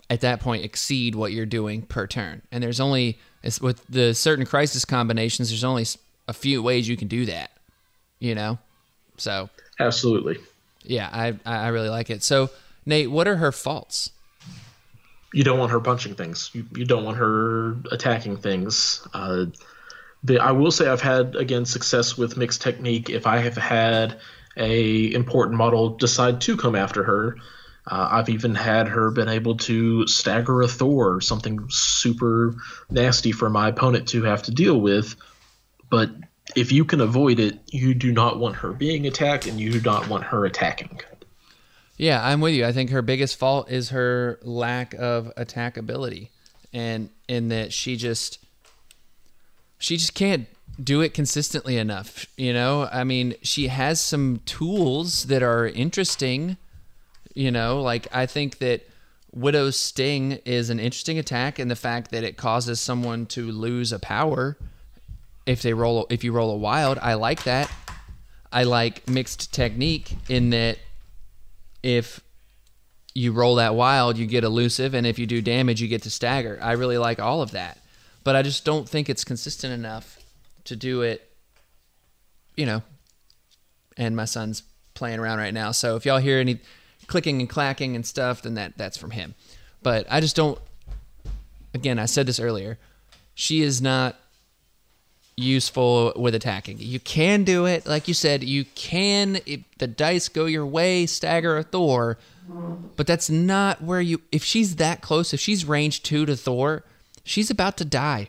at that point exceed what you're doing per turn. And there's only, with the certain crisis combinations, there's only a few ways you can do that, you know? So. Absolutely. Yeah, I really like it. So, Nate, what are her faults? You don't want her punching things. You don't want her attacking things. I will say I've had, again, success with mixed technique. If I have had a important model decide to come after her, I've even had her been able to stagger a Thor, something super nasty for my opponent to have to deal with. But if you can avoid it, you do not want her being attacked, and you do not want her attacking. Yeah, I'm with you. I think her biggest fault is her lack of attack ability, and in that she just can't do it consistently enough. You know, I mean, she has some tools that are interesting. You know, like I think that Widow's Sting is an interesting attack, and the fact that it causes someone to lose a power if you roll a wild, I like that. I like mixed technique in that if you roll that wild, you get elusive, and if you do damage, you get to stagger. I really like all of that. But I just don't think it's consistent enough to do it, you know. And my son's playing around right now, so if y'all hear any clicking and clacking and stuff, then that's from him. But I just don't, again, I said this earlier, she is not useful with attacking. You can do it, like you said, you can, if the dice go your way, stagger a Thor, but that's not where if she's that close, if she's range 2 to Thor, she's about to die.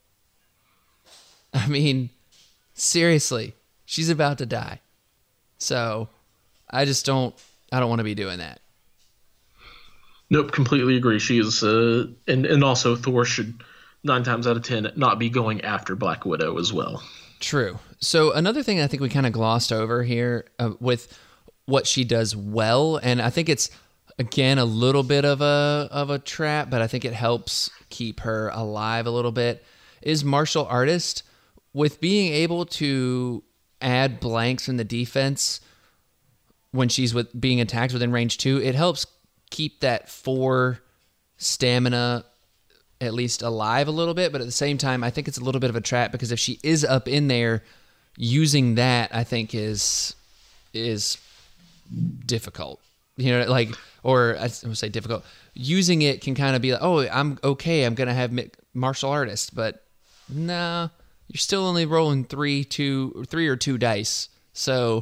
I mean, seriously, she's about to die. So I don't want to be doing that. Nope, completely agree. She is, and also Thor should 9 times out of 10 not be going after Black Widow as well. True. So another thing I think we kind of glossed over here with what she does well, and I think it's, again, a little bit of a trap, but I think it helps keep her alive a little bit, is martial artist. With being able to add blanks in the defense when she's being attacked within range 2, it helps keep that 4 stamina at least alive a little bit, but at the same time, I think it's a little bit of a trap, because if she is up in there, using that, I think is difficult. You know, like, or I would say difficult. Using it can kind of be like, oh, I'm okay, I'm going to have martial artist, but nah, you're still only rolling 3 or 2 dice. So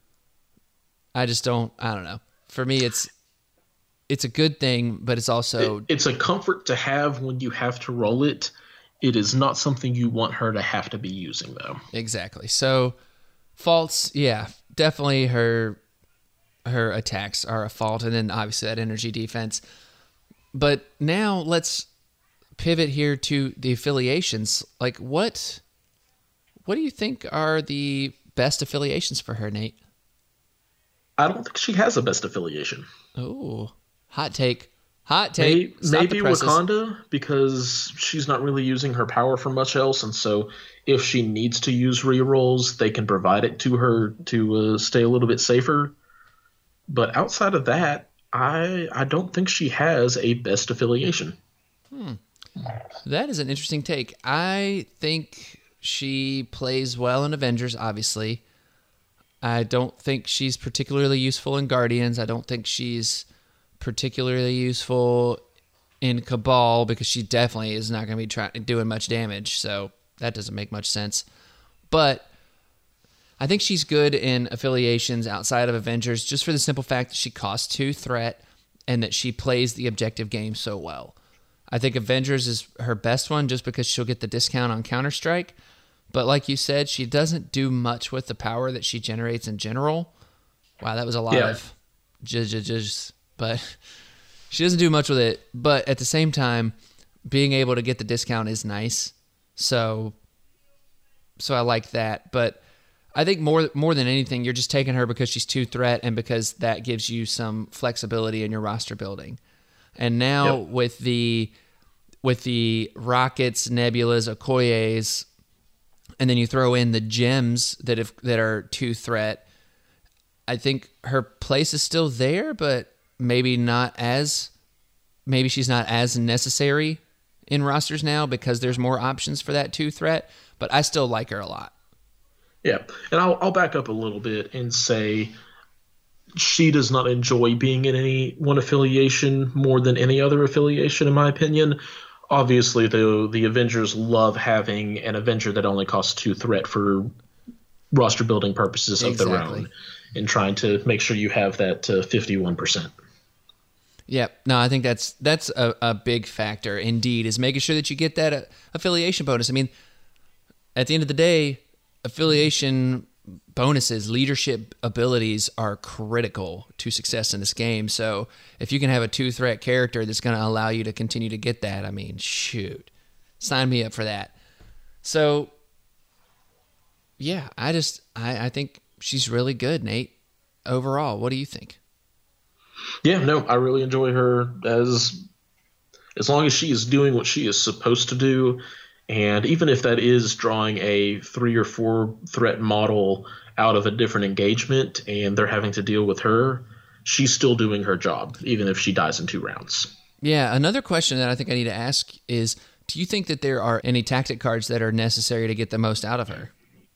I don't know. For me, it's a good thing, but it's also... It's a comfort to have when you have to roll it. It is not something you want her to have to be using, though. Exactly. So, faults, yeah, definitely her attacks are a fault, and then obviously that energy defense. But now let's pivot here to the affiliations. Like, what do you think are the best affiliations for her, Nate? I don't think she has a best affiliation. Oh, hot take. Maybe Wakanda, because she's not really using her power for much else, and so if she needs to use rerolls, they can provide it to her to stay a little bit safer. But outside of that, I don't think she has a best affiliation. That is an interesting take. I think she plays well in Avengers, obviously. I don't think she's particularly useful in Guardians. I don't think she's particularly useful in Cabal, because she definitely is not going to be doing much damage, so that doesn't make much sense. But I think she's good in affiliations outside of Avengers, just for the simple fact that she costs 2 threat and that she plays the objective game so well. I think Avengers is her best one just because she'll get the discount on Counter-Strike. But like you said, she doesn't do much with the power that she generates in general. Wow, that was a lot of judges. But she doesn't do much with it. But at the same time, being able to get the discount is nice. So I like that. But I think more than anything, you're just taking her because she's 2 threat and because that gives you some flexibility in your roster building. And now with the Rockets, Nebulas, Okoyes, and then you throw in the gems that are 2 threat, I think her place is still there, but maybe not as maybe she's not as necessary in rosters now because there's more options for that 2 threat, but I still like her a lot. Yeah, and I'll back up a little bit and say she does not enjoy being in any one affiliation more than any other affiliation, in my opinion. Obviously, though, the Avengers love having an Avenger that only costs 2 threat for roster building purposes of their own, and trying to make sure you have that 51%. Yeah, no, I think that's a big factor indeed, is making sure that you get that affiliation bonus. I mean, at the end of the day, affiliation bonuses, leadership abilities are critical to success in this game. So if you can have a 2-threat character that's going to allow you to continue to get that, I mean, shoot, sign me up for that. So yeah, I think she's really good, Nate. Overall, what do you think? Yeah, no, I really enjoy her as long as she is doing what she is supposed to do. And even if that is drawing a 3 or 4 threat model out of a different engagement and they're having to deal with her, she's still doing her job, even if she dies in 2 rounds. Yeah, another question that I think I need to ask is, do you think that there are any tactic cards that are necessary to get the most out of her?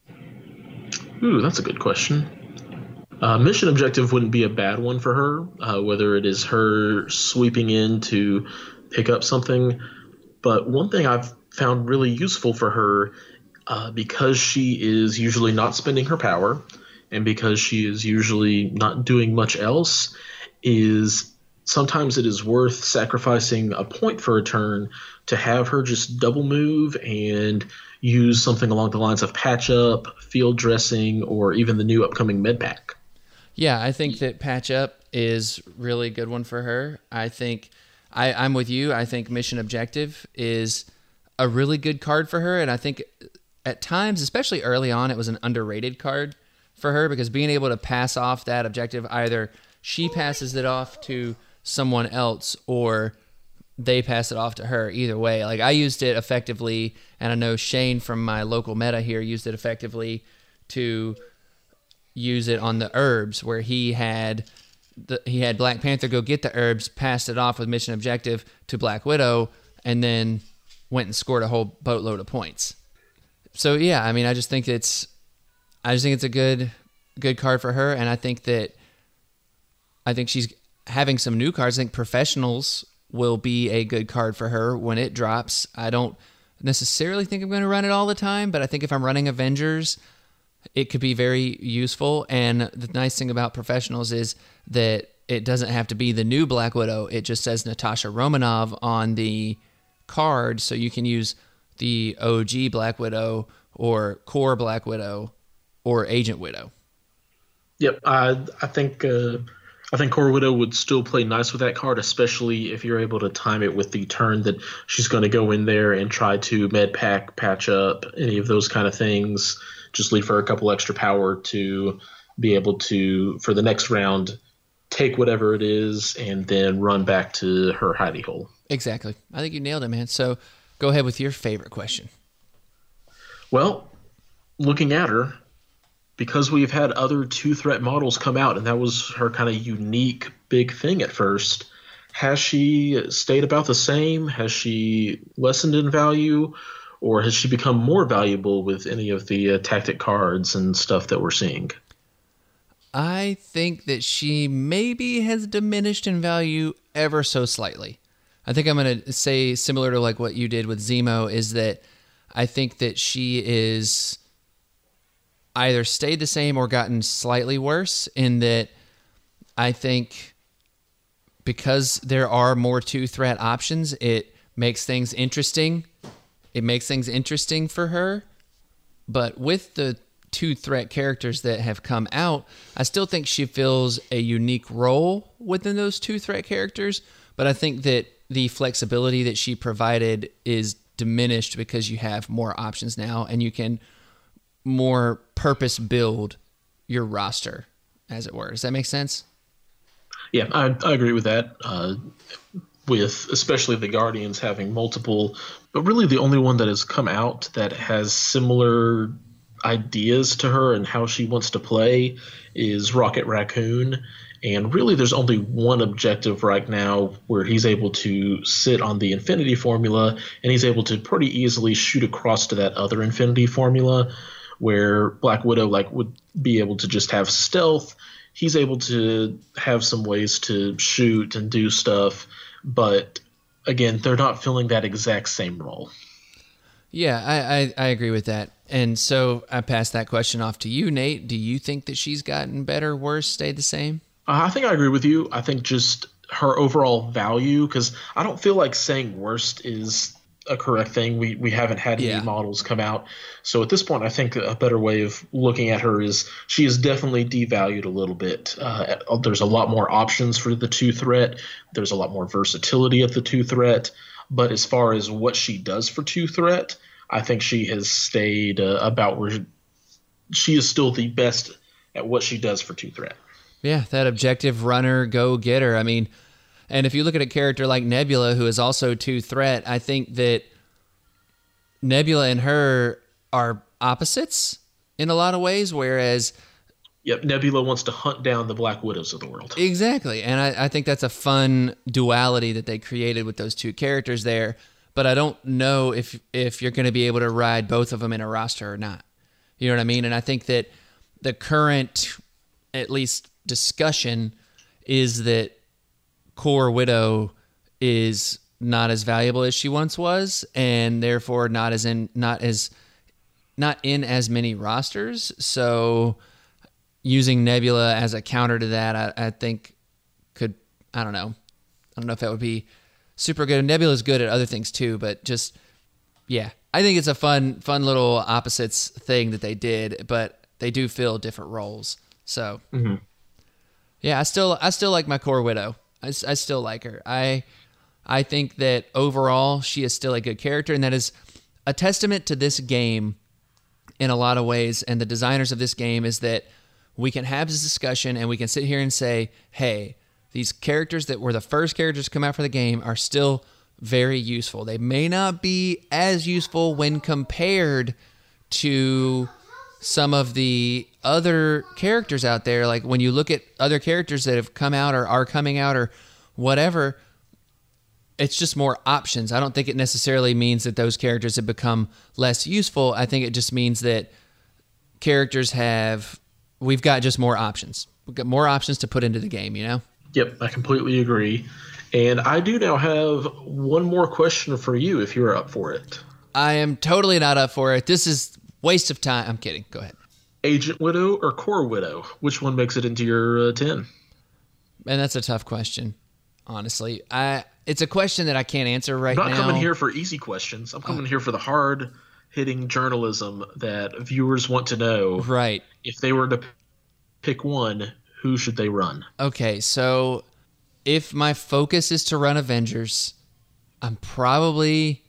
Ooh, that's a good question. Mission objective wouldn't be a bad one for her, whether it is her sweeping in to pick up something. But one thing I've found really useful for her, because she is usually not spending her power and because she is usually not doing much else, is sometimes it is worth sacrificing a point for a turn to have her just double move and use something along the lines of patch up, field dressing, or even the new upcoming med pack. Yeah, I think that patch up is really a good one for her. I think I'm with you. I think mission objective is a really good card for her, and I think at times, especially early on, it was an underrated card for her because being able to pass off that objective, either she passes it off to someone else or they pass it off to her. Either way, like I used it effectively, and I know Shane from my local meta here used it effectively to use it on the herbs, where he had Black Panther go get the herbs, passed it off with mission objective to Black Widow, and then went and scored a whole boatload of points. So yeah, I mean, I just think it's a good card for her, and I think she's having some new cards. I think Professionals will be a good card for her when it drops. I don't necessarily think I'm going to run it all the time, but I think if I'm running Avengers, it could be very useful. And the nice thing about Professionals is that it doesn't have to be the new Black Widow. It just says Natasha Romanoff on the card, so you can use the OG Black Widow or Core Black Widow or Agent Widow. Yep, I think Core Widow would still play nice with that card, especially if you're able to time it with the turn that she's going to go in there and try to med pack, patch up, any of those kind of things. Just leave her a couple extra power to be able to, for the next round, take whatever it is and then run back to her hidey hole. Exactly. I think you nailed it, man. So go ahead with your favorite question. Well, looking at her, because we've had other 2-threat models come out, and that was her kind of unique big thing at first, has she stayed about the same? Has she lessened in value? Or has she become more valuable with any of the tactic cards and stuff that we're seeing? I think that she maybe has diminished in value ever so slightly. I think I'm going to say similar to like what you did with Zemo, is that I think that she is either stayed the same or gotten slightly worse, in that I think because there are more 2-threat options, it makes things interesting. It makes things interesting for her. But with the 2-threat characters that have come out, I still think she fills a unique role within those 2-threat characters. But I think that the flexibility that she provided is diminished because you have more options now and you can more purpose build your roster, as it were. Does that make sense? Yeah, I agree with that. With especially the Guardians having multiple, but really the only one that has come out that has similar ideas to her and how she wants to play is Rocket Raccoon. And really, there's only one objective right now where he's able to sit on the Infinity Formula, and he's able to pretty easily shoot across to that other Infinity Formula, where Black Widow would be able to just have stealth. He's able to have some ways to shoot and do stuff, but again, they're not filling that exact same role. Yeah, I agree with that. And so I pass that question off to you, Nate. Do you think that she's gotten better, worse, stayed the same? I think I agree with you. I think just her overall value, because I don't feel like saying worst is a correct thing. We haven't had any models come out. So at this point, I think a better way of looking at her is she is definitely devalued a little bit. There's a lot more options for the 2 threat. There's a lot more versatility at the 2 threat. But as far as what she does for 2 threat, I think she has stayed about where she is still the best at what she does for 2 threat. Yeah, that objective runner, go-getter. I mean, and if you look at a character like Nebula, who is also 2 threat, I think that Nebula and her are opposites in a lot of ways, whereas... Yep, Nebula wants to hunt down the Black Widows of the world. Exactly, and I think that's a fun duality that they created with those 2 characters there, but I don't know if you're going to be able to ride both of them in a roster or not. You know what I mean? And I think that the current, at least discussion, is that Core Widow is not as valuable as she once was, and therefore not in as many rosters. So using Nebula as a counter to that, I think I don't know if that would be super good. Nebula's good at other things too, but just, yeah, I think it's a fun little opposites thing that they did, but they do fill different roles. So, yeah, I still like my Core Widow. I still like her. I think that overall she is still a good character, and that is a testament to this game in a lot of ways, and the designers of this game, is that we can have this discussion and we can sit here and say, hey, these characters that were the first characters to come out for the game are still very useful. They may not be as useful when compared to some of the other characters out there. Like when you look at other characters that have come out or are coming out or whatever, it's just more options. I don't think it necessarily means that those characters have become less useful. I think it just means that we've got just more options. We've got more options to put into the game, you know? Yep, I completely agree. And I do now have one more question for you if you're up for it. I am totally not up for it. This is waste of time. I'm kidding. Go ahead. Agent Widow or Core Widow? Which one makes it into your 10? And that's a tough question, honestly. It's a question that I can't answer right now. I'm not coming here for easy questions. I'm coming here for the hard-hitting journalism that viewers want to know. Right. If they were to pick one, who should they run? Okay, so if my focus is to run Avengers, I'm probably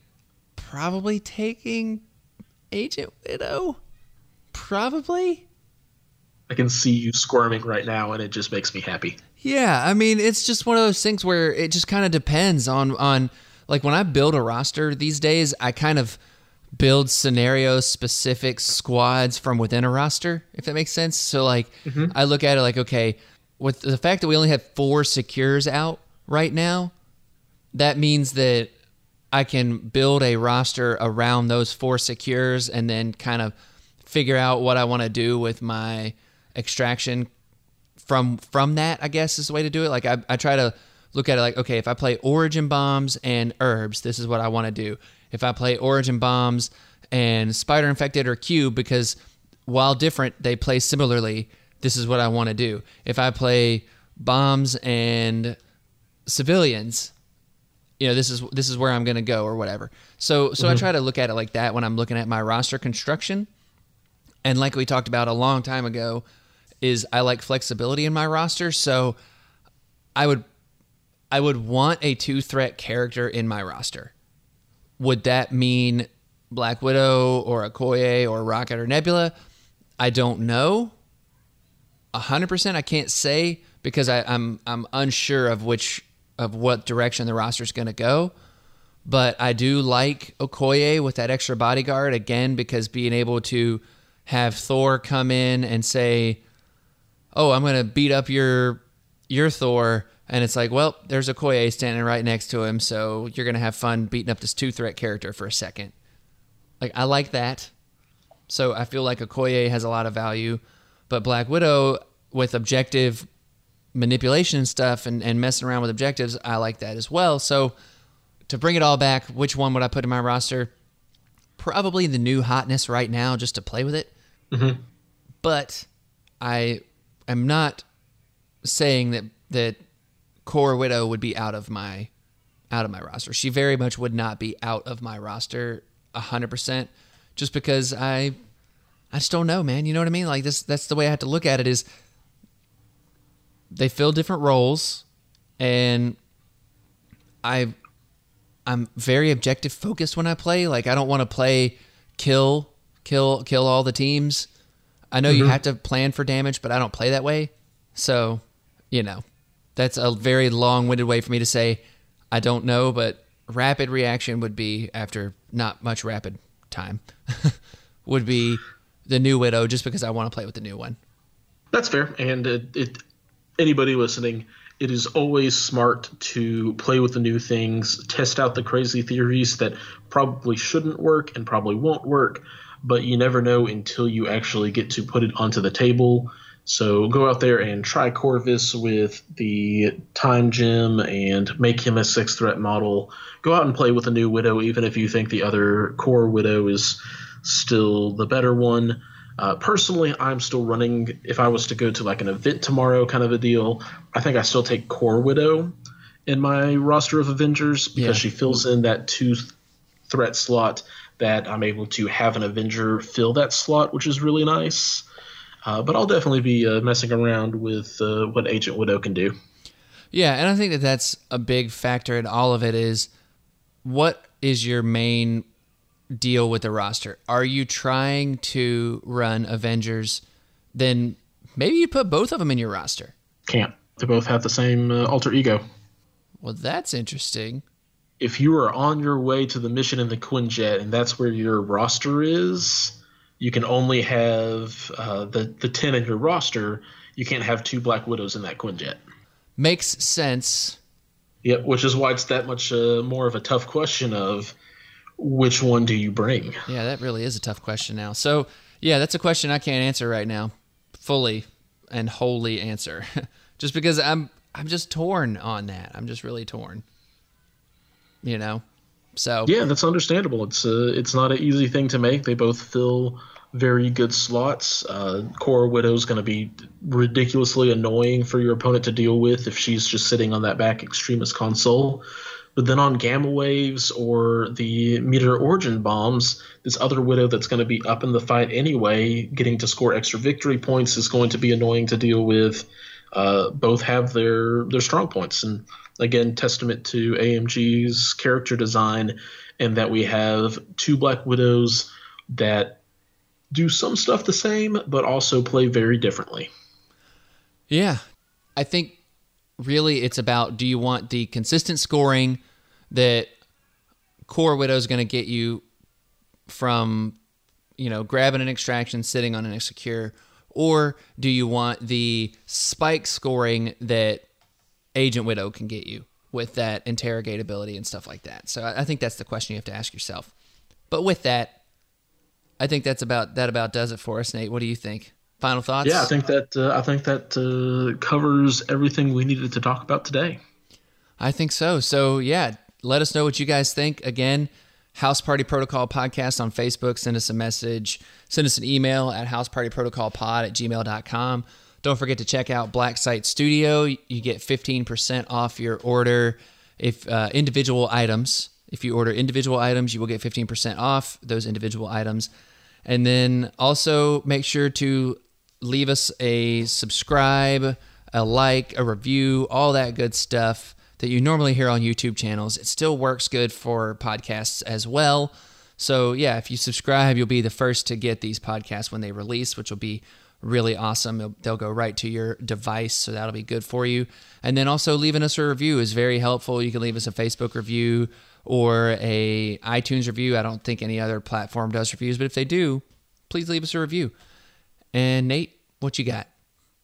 taking Agent Widow. Probably. I can see you squirming right now, and it just makes me happy. Yeah, I mean, it's just one of those things where it just kind of depends on like when I build a roster these days, I kind of build scenario-specific squads from within a roster, if that makes sense. So, like, I look at it like, okay, with the fact that we only have 4 secures out right now, that means that I can build a roster around those 4 secures and then kind of figure out what I want to do with my extraction from that, I guess is the way to do it. Like, I try to look at it like, okay, if I play Origin Bombs and Herbs, this is what I want to do. If I play Origin Bombs and Spider Infected or Cube, because while different, they play similarly, this is what I want to do. If I play Bombs and Civilians, you know, this is where I'm going to go or whatever. So I try to look at it like that when I'm looking at my roster construction. And like we talked about a long time ago, is I like flexibility in my roster. So I would want a 2-threat character in my roster. Would that mean Black Widow or Okoye or Rocket or Nebula? I don't know. 100% I can't say because I'm unsure of what direction the roster is going to go. But I do like Okoye with that extra bodyguard, again, because being able to have Thor come in and say, oh, I'm going to beat up your you're Thor, and it's like, well, there's a Okoye standing right next to him, so you're going to have fun beating up this 2-threat character for a second. Like, I like that. So I feel like Okoye has a lot of value, but Black Widow with objective manipulation and stuff and messing around with objectives, I like that as well. So to bring it all back, which one would I put in my roster? Probably the new hotness right now, just to play with it. Mm-hmm. But I am not saying that Core Widow would be out of my roster. She very much would not be out of my roster 100%, just because I just don't know, man. You know what I mean? Like that's the way I have to look at it. Is they fill different roles, and I'm very objective focused when I play. Like, I don't want to play kill all the teams. I know you have to plan for damage, but I don't play that way. So, that's a very long-winded way for me to say I don't know, but rapid reaction would be, after not much rapid time, would be the new Widow, just because I want to play with the new one. That's fair. And anybody listening, it is always smart to play with the new things, test out the crazy theories that probably shouldn't work and probably won't work, but you never know until you actually get to put it onto the table. So go out there and try Corvus with the Time Gem and make him a 6-threat model. Go out and play with a new Widow, even if you think the other Core Widow is still the better one. Personally, I'm still running, if I was to go to like an event tomorrow kind of a deal, I think I still take Core Widow in my roster of Avengers, because she fills in that 2-threat slot that I'm able to have an Avenger fill that slot, which is really nice. But I'll definitely be messing around with what Agent Widow can do. Yeah, and I think that's a big factor in all of it is, what is your main deal with the roster? Are you trying to run Avengers? Then maybe you put both of them in your roster. Can't. They both have the same alter ego. Well, that's interesting. If you are on your way to the mission in the Quinjet and that's where your roster is, you can only have the 10 in your roster. You can't have 2 Black Widows in that Quinjet. Makes sense. Yep, which is why it's that much more of a tough question of which one do you bring? Yeah, that really is a tough question now. So, yeah, that's a question I can't answer right now, fully and wholly answer, just because I'm just torn on that. I'm just really torn. So yeah, that's understandable. It's not an easy thing to make. They both fill very good slots. Core Widow's going to be ridiculously annoying for your opponent to deal with if she's just sitting on that back Extremis console. But then on Gamma Waves or the Meteor Origin Bombs, this other Widow that's going to be up in the fight anyway, getting to score extra victory points, is going to be annoying to deal with. Both have their strong points. And again, testament to AMG's character design, and that we have 2 Black Widows that do some stuff the same, but also play very differently. Yeah. I think really it's about, do you want the consistent scoring that Core Widow is going to get you from, grabbing an extraction, sitting on an insecure, or do you want the spike scoring that Agent Widow can get you with that interrogate ability and stuff like that? So I think that's the question you have to ask yourself. But with that, I think that about does it for us, Nate. What do you think? Final thoughts? Yeah, I think that covers everything we needed to talk about today. I think so. So yeah, let us know what you guys think. Again, House Party Protocol Podcast on Facebook. Send us a message. Send us an email at housepartyprotocolpod@gmail.com. Don't forget to check out Black Site Studio. You get 15% off your order if individual items. If you order individual items, you will get 15% off those individual items. And then also make sure to leave us a subscribe, a like, a review, all that good stuff that you normally hear on YouTube channels. It still works good for podcasts as well. So yeah, if you subscribe, you'll be the first to get these podcasts when they release, which will be really awesome. They'll go right to your device, so that'll be good for you. And then also leaving us a review is very helpful. You can leave us a Facebook review or a iTunes review. I don't think any other platform does reviews, but if they do, please leave us a review. And Nate, what you got?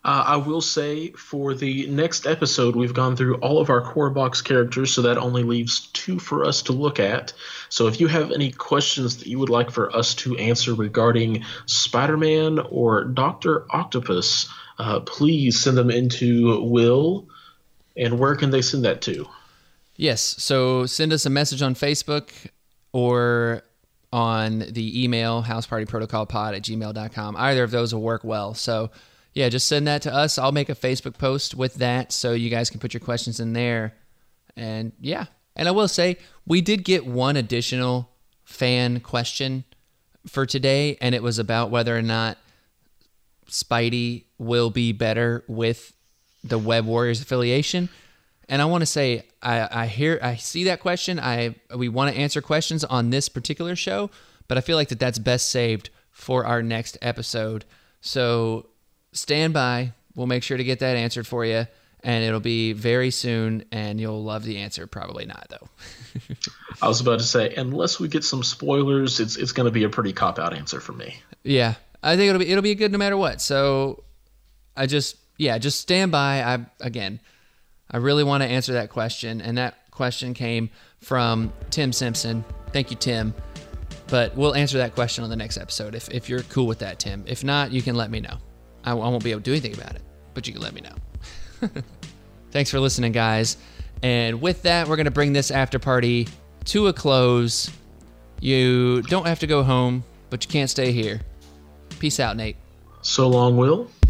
I will say for the next episode, we've gone through all of our core box characters, so that only leaves 2 for us to look at. So if you have any questions that you would like for us to answer regarding Spider-Man or Dr. Octopus, please send them into Will. And where can they send that to? Yes, so send us a message on Facebook or on the email, housepartyprotocolpod@gmail.com. Either of those will work well. So, yeah, just send that to us. I'll make a Facebook post with that so you guys can put your questions in there. And, yeah. And I will say, we did get one additional fan question for today, and it was about whether or not Spidey will be better with the Web Warriors affiliation. And I want to say, I see that question. We want to answer questions on this particular show, but I feel like that's best saved for our next episode. So stand by. We'll make sure to get that answered for you, and it'll be very soon, and you'll love the answer. Probably not, though. I was about to say, unless we get some spoilers, it's going to be a pretty cop-out answer for me. Yeah, I think it'll be good no matter what. So just stand by. I really want to answer that question, and that question came from Tim Simpson. Thank you, Tim. But we'll answer that question on the next episode if you're cool with that, Tim. If not, you can let me know. I won't be able to do anything about it, but you can let me know. Thanks for listening, guys. And with that, we're going to bring this after party to a close. You don't have to go home, but you can't stay here. Peace out, Nate. So long, Will.